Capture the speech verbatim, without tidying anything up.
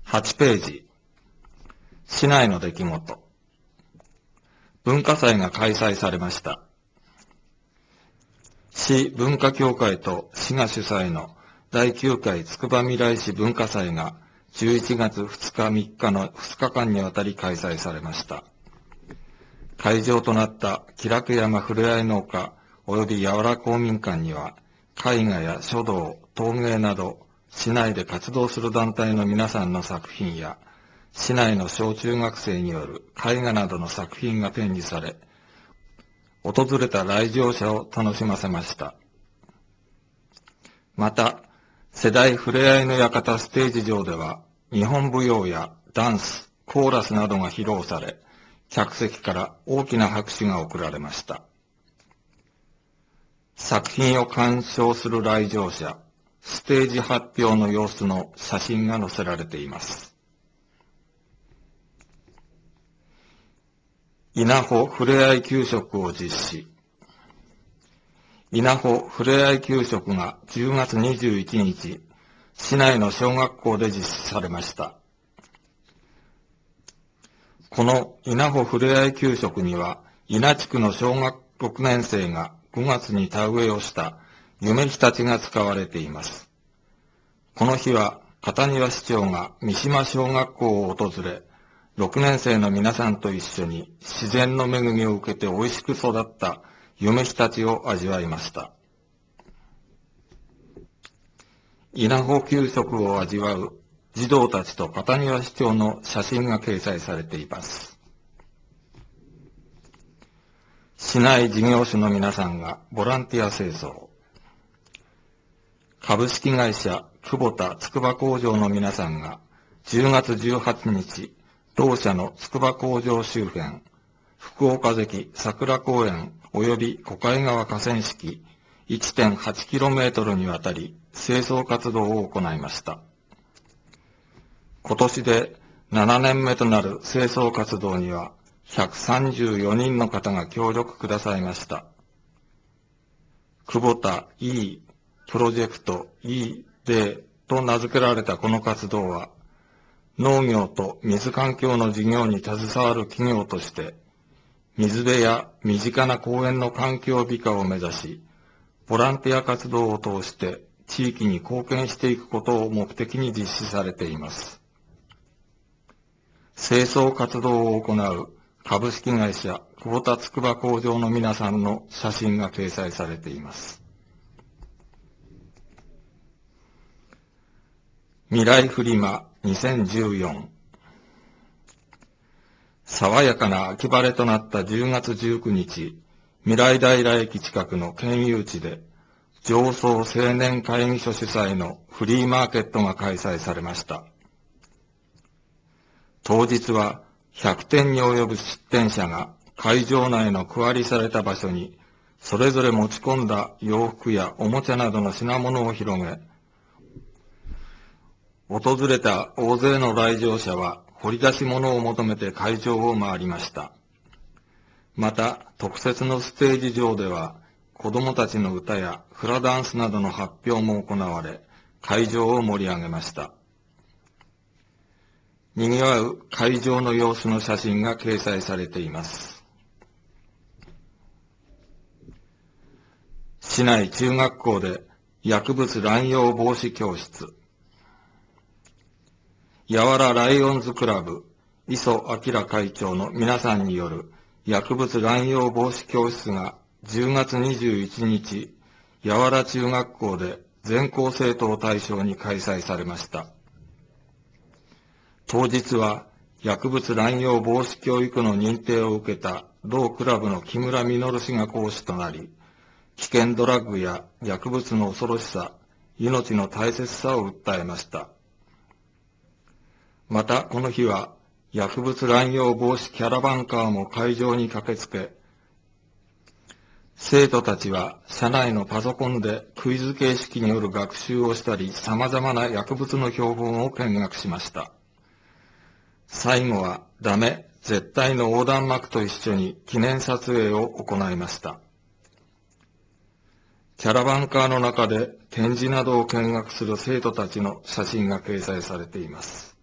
はちページ、市内の出来事。文化祭が開催されました。市文化協会と市が主催のだいきゅうかいつくばみらい市文化祭がじゅういちがつふつかみっかのふつかかんにわたり開催されました。会場となった喜楽山ふれあい農家及び八原公民館には、絵画や書道、陶芸など市内で活動する団体の皆さんの作品や、市内の小中学生による絵画などの作品が展示され、訪れた来場者を楽しませました。また、世代ふれあいの館ステージ上では、日本舞踊やダンス、コーラスなどが披露され、客席から大きな拍手が送られました。作品を鑑賞する来場者、ステージ発表の様子の写真が載せられています。稲穂ふれあい給食を実施。稲穂ふれあい給食がじゅうがつにじゅういちにち、市内の小学校で実施されました。この稲穂ふれあい給食には、稲地区の小学ろくねんせいがごがつに田植えをした夢日立が使われています。この日は、片庭市長が三島小学校を訪れ、ろくねんせいの皆さんと一緒に自然の恵みを受けて美味しく育った夢日立を味わいました。稲穂給食を味わう児童たちと片庭市長の写真が掲載されています。市内事業所の皆さんがボランティア清掃。株式会社久保田つくば工場の皆さんがじゅうがつじゅうはちにち、同社のつくば工場周辺、福岡関桜公園及び小海川河川敷 いってんはちキロメートル にわたり清掃活動を行いました。今年でななねんめとなる清掃活動にはひゃくさんじゅうよにんの方が協力くださいました。久保田 E プロジェクト E デーと名付けられたこの活動は、農業と水環境の事業に携わる企業として、水辺や身近な公園の環境美化を目指し、ボランティア活動を通して地域に貢献していくことを目的に実施されています。清掃活動を行う株式会社久保田つくば工場の皆さんの写真が掲載されています。未来フリマにせんじゅうよん。爽やかな秋晴れとなったじゅうがつじゅうくにち、未来平駅近くの県有地で、上層青年会議所主催のフリーマーケットが開催されました。当日はひゃくてんに及ぶ出店者が会場内の区割りされた場所に、それぞれ持ち込んだ洋服やおもちゃなどの品物を広げ、訪れた大勢の来場者は掘り出し物を求めて会場を回りました。また、特設のステージ上では、子供たちの歌やフラダンスなどの発表も行われ、会場を盛り上げました。賑わう会場の様子の写真が掲載されています。市内中学校で薬物乱用防止教室。やわらライオンズクラブ、磯明会長の皆さんによる薬物乱用防止教室がじゅうがつにじゅういちにち、やわら中学校で全校生徒を対象に開催されました。当日は薬物乱用防止教育の認定を受けた同クラブの木村実氏が講師となり、危険ドラッグや薬物の恐ろしさ、命の大切さを訴えました。またこの日は薬物乱用防止キャラバンカーも会場に駆けつけ、生徒たちは社内のパソコンでクイズ形式による学習をしたり、様々な薬物の標本を見学しました。最後はダメ、絶対の横断幕と一緒に記念撮影を行いました。キャラバンカーの中で展示などを見学する生徒たちの写真が掲載されています。